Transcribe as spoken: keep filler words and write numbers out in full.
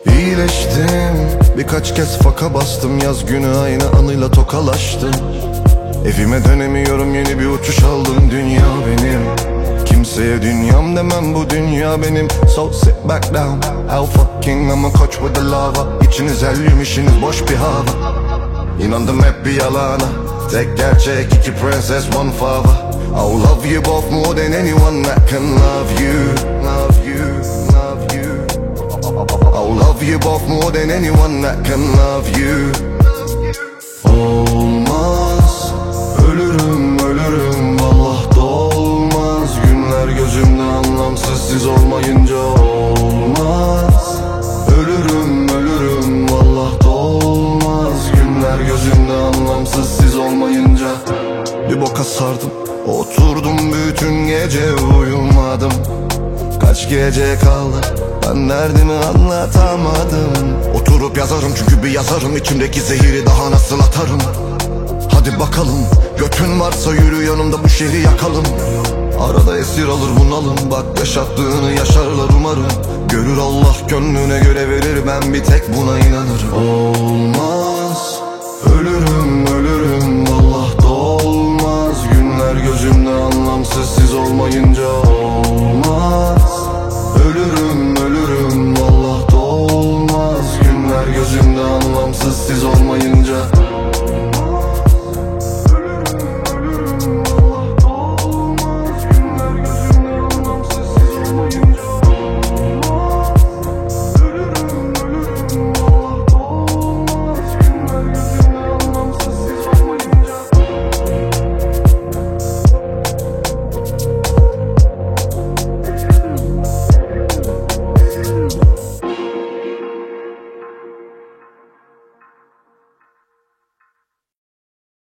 İyileştim, birkaç kez faka bastım. Yaz günü aynı anıyla tokalaştım. Evime dönemiyorum, yeni bir uçuş aldım. Dünya benim, kimseye dünyam demem, bu dünya benim. So sit back down, alpha king, I'm a coach with the lava. İçiniz helyum, işiniz boş bir hava. İnandım hep bir yalana, tek gerçek iki prenses one father. I'll love you both more than anyone that can love you. Love you, love you. I'll love you both more than anyone that can love you. Olmaz, ölürüm ölürüm, vallahi da olmaz. Günler gözümde anlamsız, siz olmayınca olmaz. Ölürüm ölürüm, vallahi da olmaz. Günler gözümde anlamsız, siz olmayınca. Bir boka sardım, oturdum bütün gece uyumadım. Kaç gece kaldı, ben derdimi anlatamadım. Oturup yazarım çünkü bir yazarım, içimdeki zehiri daha nasıl atarım. Hadi bakalım, götün varsa yürü yanımda, bu şehri yakalım. Arada esir alır bunalım, bak yaşattığını yaşarlar umarım. Görür Allah, gönlüne göre verir, ben bir tek buna inanırım. Olmaz, ölürüm ölürüm, vallahi da olmaz. Günler gözümde anlamsız, siz olmayınca olmaz.